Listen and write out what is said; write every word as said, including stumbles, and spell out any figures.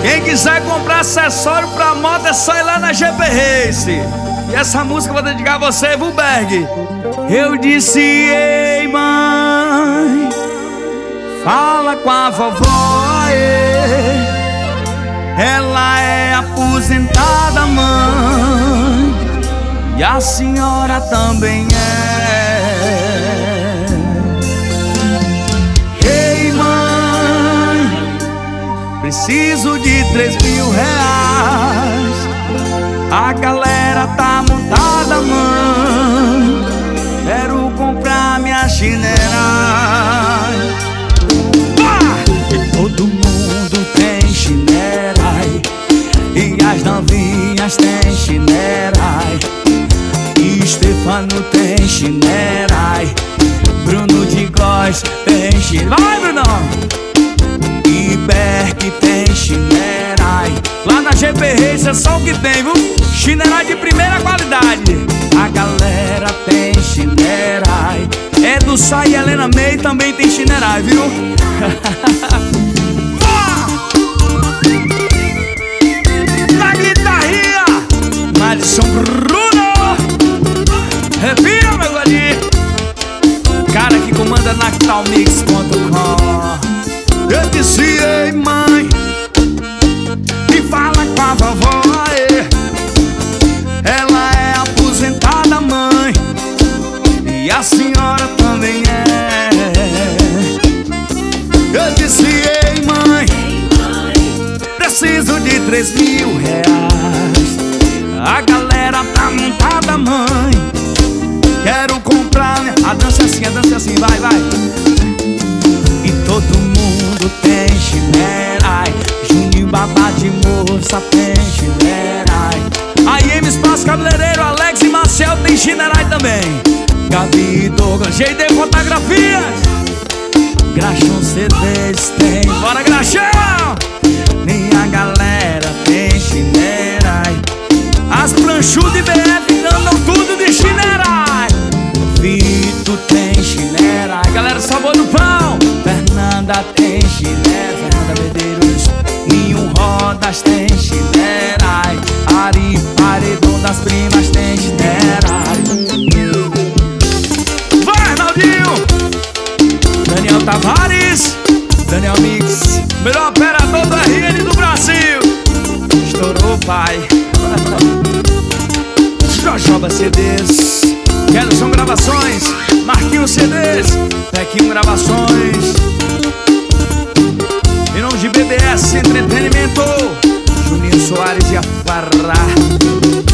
Quem quiser comprar acessório pra moto é só ir lá na G P Race. E essa música eu vou dedicar a você, Vulberg. Eu disse, ei mãe, fala com a vovó, é. Ela é aposentada, mãe, e a senhora também é. Ei mãe, preciso de três mil reais. A galera tá montada, mãe, quero comprar minha chinela. E todo mundo tem chinela, e as novinhas tem chinela, e Stefano tem chinela, Bruno de Góes tem chinela. Vai, Brunão! E Berk tem chinela. Lá na G P Race é só o que tem, viu? Chinela de primeira qualidade. A galera tem chinela. Edu Sá e Helena May também tem chinela, viu? Na guitarrinha, Madison Bruno. Revira, meu gordinho. Cara que comanda Nactalmix ponto com. Eu disse, ei mãe, e fala com a vovó, é. Ela é aposentada, mãe, e a senhora também é. Eu disse, ei mãe, preciso de três mil reais. A galera tá montada, mãe, quero comprar minha... A dança é assim, a dança é assim, vai, vai. E todo mundo tem chinela, Juninho Babá de moça tem chinela. Aí M Espaço Cabeleireiro, Alex e Marcel tem chinela também. Gabi e Douglas, G D Fotografias, Graxão C Ds tem. Bora, Graxão! Minha galera tem chinela. As planchudas e B F andam tudo de chinela. Vito tem chinela. Galera, sabor no pão. Fernanda tem chinela. Fernanda Medeiros. Ninho Rodas tem chinela. Ari Paredão das Primas tem chinela. Vai, Arnaldinho! Daniel Tavares, Daniel Mix, melhor operador do R N do Brasil. Estourou, pai. Jojoba C Ds, Kelson Gravações, Marquinhos C Ds, Tequinho Gravações. Em nome de B B S Entretenimento, Juninho Soares e a Farrá.